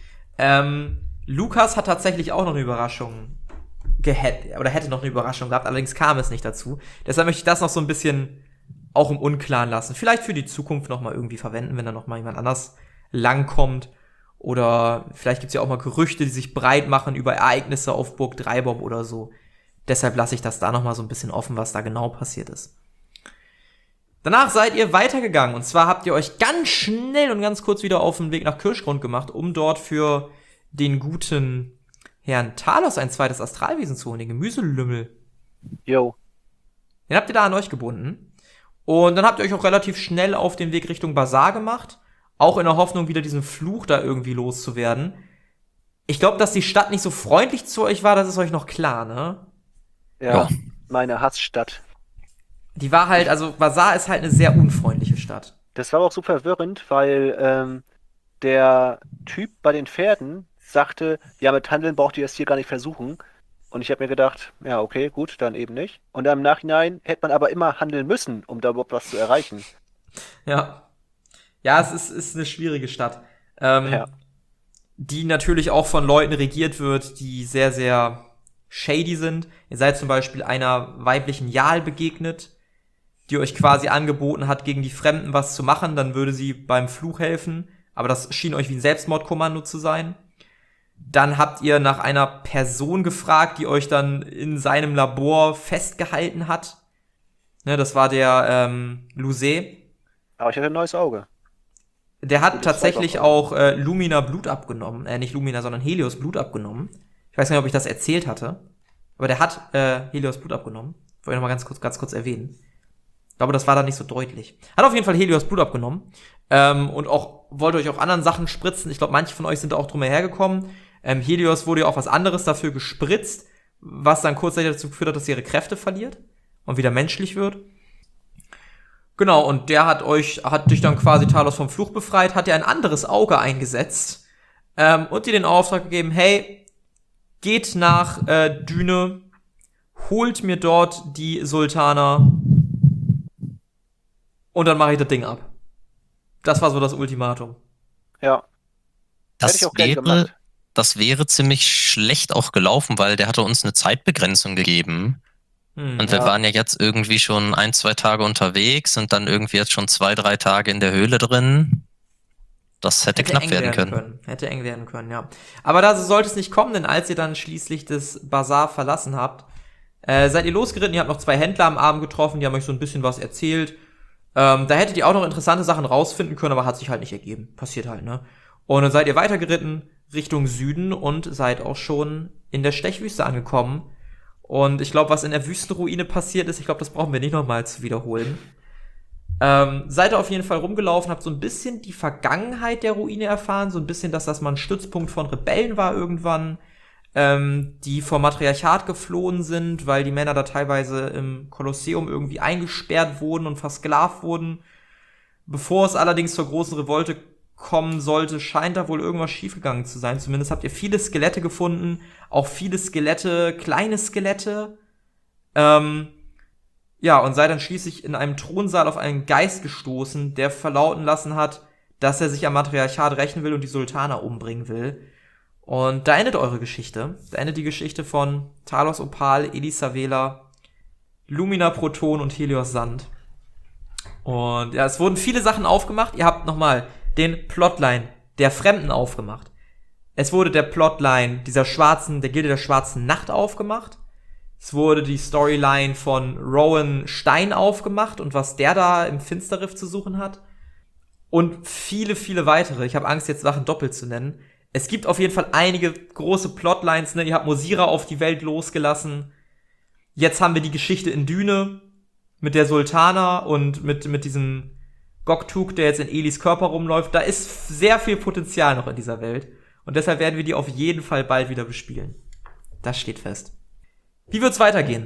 Lukas hat tatsächlich auch noch eine Überraschung hätte noch eine Überraschung gehabt, allerdings kam es nicht dazu. Deshalb möchte ich das noch so ein bisschen auch im Unklaren lassen. Vielleicht für die Zukunft noch mal irgendwie verwenden, wenn da noch mal jemand anders langkommt. Oder vielleicht gibt's ja auch mal Gerüchte, die sich breit machen über Ereignisse auf Burg Dreibaum oder so. Deshalb lasse ich das da noch mal so ein bisschen offen, was da genau passiert ist. Danach seid ihr weitergegangen. Und zwar habt ihr euch ganz schnell und ganz kurz wieder auf den Weg nach Kirschgrund gemacht, um dort für den guten Herrn Talos ein zweites Astralwesen zu holen, den Gemüselümmel. Jo. Den habt ihr da an euch gebunden. Und dann habt ihr euch auch relativ schnell auf den Weg Richtung Bazar gemacht. Auch in der Hoffnung, wieder diesen Fluch da irgendwie loszuwerden. Ich glaube, dass die Stadt nicht so freundlich zu euch war, das ist euch noch klar, ne? Ja, meine Hassstadt. Die war halt, also Bazar ist halt eine sehr unfreundliche Stadt. Das war auch super verwirrend, weil der Typ bei den Pferden sagte, ja, mit Handeln braucht ihr es hier gar nicht versuchen. Und ich habe mir gedacht, ja, okay, gut, dann eben nicht. Und dann im Nachhinein hätte man aber immer handeln müssen, um da überhaupt was zu erreichen. Ja. Ja, es ist eine schwierige Stadt. Die natürlich auch von Leuten regiert wird, die sehr, sehr shady sind. Ihr seid zum Beispiel einer weiblichen Jarl begegnet, die euch quasi angeboten hat, gegen die Fremden was zu machen, dann würde sie beim Fluch helfen. Aber das schien euch wie ein Selbstmordkommando zu sein. Dann habt ihr nach einer Person gefragt, die euch dann in seinem Labor festgehalten hat. Ne, das war der Lusé. Aber ich hatte ein neues Auge. Der hat tatsächlich auch Lumina Blut abgenommen. Nicht Lumina, sondern Helios Blut abgenommen. Ich weiß nicht, ob ich das erzählt hatte. Aber der hat Helios Blut abgenommen. Wollte ich noch mal ganz kurz erwähnen. Ich glaube, das war dann nicht so deutlich. Hat auf jeden Fall Helios Blut abgenommen. Und auch wollte euch auch anderen Sachen spritzen. Ich glaube, manche von euch sind da auch drum hergekommen. Helios wurde ja auch was anderes dafür gespritzt, was dann kurzzeitig dazu geführt hat, dass sie ihre Kräfte verliert. und wieder menschlich wird. Genau, und der hat dich dann quasi Talos vom Fluch befreit, hat dir ein anderes Auge eingesetzt und dir den Auftrag gegeben, hey, geht nach Düne, holt mir dort die Sultaner und dann mache ich das Ding ab. Das war so das Ultimatum. Ja. Hätte ich auch gerne gemacht. Das wäre ziemlich schlecht auch gelaufen, weil der hatte uns eine Zeitbegrenzung gegeben. Und wir waren ja jetzt irgendwie schon 1-2 Tage unterwegs und dann irgendwie jetzt schon 2-3 Tage in der Höhle drin. Das hätte knapp werden können. Hätte eng werden können, ja. Aber da sollte es nicht kommen, denn als ihr dann schließlich das Bazar verlassen habt, seid ihr losgeritten, ihr habt noch 2 Händler am Abend getroffen, die haben euch so ein bisschen was erzählt. Da hättet ihr auch noch interessante Sachen rausfinden können, aber hat sich halt nicht ergeben. Passiert halt, ne? Und dann seid ihr weitergeritten Richtung Süden und seid auch schon in der Stechwüste angekommen. Und ich glaube, was in der Wüstenruine passiert ist, ich glaube, das brauchen wir nicht nochmal zu wiederholen. Seid ihr auf jeden Fall rumgelaufen, habt so ein bisschen die Vergangenheit der Ruine erfahren, so ein bisschen, dass das mal ein Stützpunkt von Rebellen war irgendwann, die vom Matriarchat geflohen sind, weil die Männer da teilweise im Kolosseum irgendwie eingesperrt wurden und versklavt wurden. Bevor es allerdings zur großen Revolte kommen sollte, scheint da wohl irgendwas schiefgegangen zu sein. Zumindest habt ihr viele Skelette gefunden, auch viele Skelette, kleine Skelette. Ja, und seid dann schließlich in einem Thronsaal auf einen Geist gestoßen, der verlauten lassen hat, dass er sich am Matriarchat rächen will und die Sultaner umbringen will. Und da endet eure Geschichte. Da endet die Geschichte von Talos Opal, Elisa Vela, Lumina Proton und Helios Sand. Und ja, es wurden viele Sachen aufgemacht. Ihr habt nochmal den Plotline der Fremden aufgemacht. Es wurde der Plotline der Gilde der Schwarzen Nacht aufgemacht. Es wurde die Storyline von Rowan Stein aufgemacht und was der da im Finsterriff zu suchen hat. Und viele, viele weitere. Ich habe Angst, jetzt Sachen doppelt zu nennen. Es gibt auf jeden Fall einige große Plotlines, ne? Ihr habt Mosira auf die Welt losgelassen. Jetzt haben wir die Geschichte in Düne mit der Sultana und mit diesem Goktuk, der jetzt in Elis Körper rumläuft. Da ist sehr viel Potenzial noch in dieser Welt. Und deshalb werden wir die auf jeden Fall bald wieder bespielen. Das steht fest. Wie wird's weitergehen?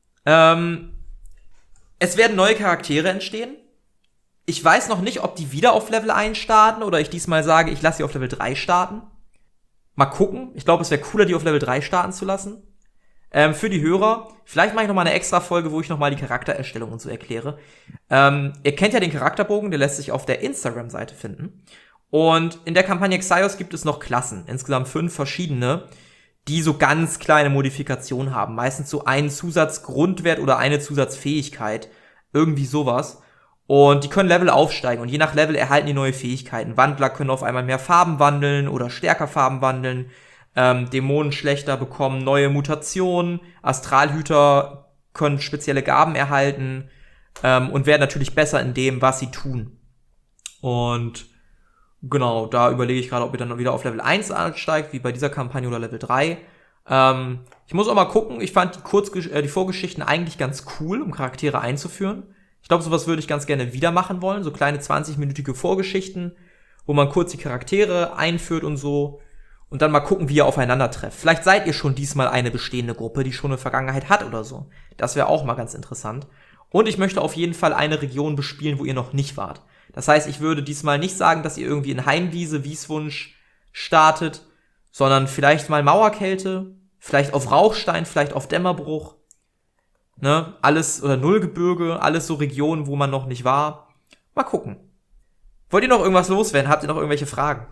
Es werden neue Charaktere entstehen. Ich weiß noch nicht, ob die wieder auf Level 1 starten oder ich diesmal sage, ich lasse sie auf Level 3 starten. Mal gucken. Ich glaube, es wäre cooler, die auf Level 3 starten zu lassen. Für die Hörer, vielleicht mache ich noch mal eine extra Folge, wo ich noch mal die Charaktererstellung und so erkläre. Ihr kennt ja den Charakterbogen, der lässt sich auf der Instagram-Seite finden. Und in der Kampagne Xaios gibt es noch Klassen, insgesamt 5 verschiedene, die so ganz kleine Modifikationen haben. Meistens so einen Zusatzgrundwert oder eine Zusatzfähigkeit. Irgendwie sowas. Und die können Level aufsteigen und je nach Level erhalten die neue Fähigkeiten. Wandler können auf einmal mehr Farben wandeln oder stärker Farben wandeln. Dämonenschlechter bekommen neue Mutationen. Astralhüter können spezielle Gaben erhalten und werden natürlich besser in dem, was sie tun. Und genau, da überlege ich gerade, ob ihr dann wieder auf Level 1 ansteigt, wie bei dieser Kampagne, oder Level 3. Ich muss auch mal gucken, ich fand die Vorgeschichten eigentlich ganz cool, um Charaktere einzuführen. Ich glaube, sowas würde ich ganz gerne wieder machen wollen, so kleine 20-minütige Vorgeschichten, wo man kurz die Charaktere einführt und so. Und dann mal gucken, wie ihr aufeinander trefft. Vielleicht seid ihr schon diesmal eine bestehende Gruppe, die schon eine Vergangenheit hat oder so. Das wäre auch mal ganz interessant. Und ich möchte auf jeden Fall eine Region bespielen, wo ihr noch nicht wart. Das heißt, ich würde diesmal nicht sagen, dass ihr irgendwie in Heimwiese, Wieswunsch startet, sondern vielleicht mal Mauerkälte, vielleicht auf Rauchstein, vielleicht auf Dämmerbruch. Ne? Alles, oder Nullgebirge, alles so Regionen, wo man noch nicht war. Mal gucken. Wollt ihr noch irgendwas loswerden? Habt ihr noch irgendwelche Fragen?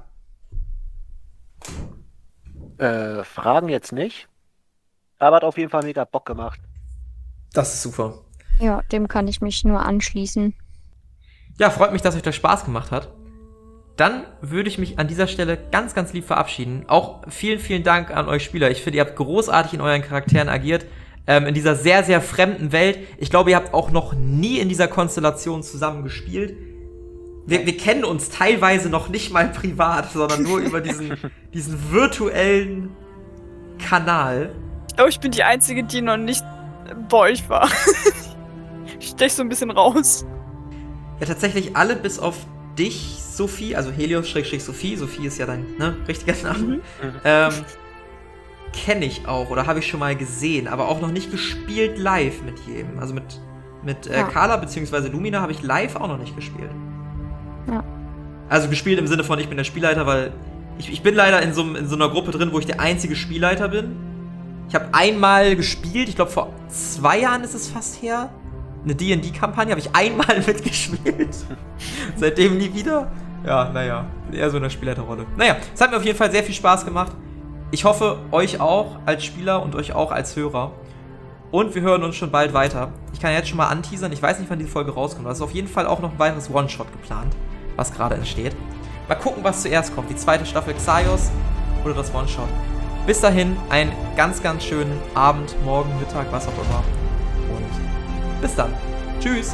Fragen jetzt nicht. Aber hat auf jeden Fall mega Bock gemacht. Das ist super. Ja, dem kann ich mich nur anschließen. Ja, freut mich, dass euch das Spaß gemacht hat. Dann würde ich mich an dieser Stelle ganz, ganz lieb verabschieden. Auch vielen, vielen Dank an euch Spieler. Ich finde, ihr habt großartig in euren Charakteren agiert. In dieser sehr, sehr fremden Welt. Ich glaube, ihr habt auch noch nie in dieser Konstellation zusammen gespielt. Wir kennen uns teilweise noch nicht mal privat, sondern nur über diesen virtuellen Kanal. Ich glaube, ich bin die Einzige, die noch nicht bei euch war. Ich stech so ein bisschen raus. Ja, tatsächlich alle bis auf dich, Sophie, also Helios-Sophie. Sophie ist ja dein richtiger Name. kenne ich auch oder habe ich schon mal gesehen, aber auch noch nicht gespielt live mit jedem. Also mit Carla bzw. Lumina habe ich live auch noch nicht gespielt. Ja. Also gespielt im Sinne von, ich bin der Spielleiter, weil ich bin leider in so einer Gruppe drin, wo ich der einzige Spielleiter bin. Ich habe einmal gespielt, ich glaube vor 2 Jahren ist es fast her. Eine D&D-Kampagne habe ich einmal mitgespielt. Seitdem nie wieder. Ja, naja, eher so in der Spielleiterrolle. Naja, es hat mir auf jeden Fall sehr viel Spaß gemacht. Ich hoffe, euch auch als Spieler und euch auch als Hörer. Und wir hören uns schon bald weiter. Ich kann jetzt schon mal anteasern, ich weiß nicht, wann diese Folge rauskommt. Aber es ist auf jeden Fall auch noch ein weiteres One-Shot geplant, was gerade entsteht. Mal gucken, was zuerst kommt. Die 2. Staffel Xaios oder das One-Shot. Bis dahin, einen ganz, ganz schönen Abend, Morgen, Mittag, was auch immer. Und bis dann. Tschüss.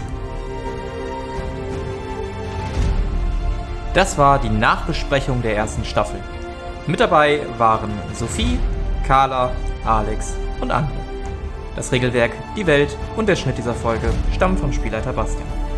Das war die Nachbesprechung der ersten Staffel. Mit dabei waren Sophie, Carla, Alex und André. Das Regelwerk, die Welt und der Schnitt dieser Folge stammen vom Spielleiter Bastian.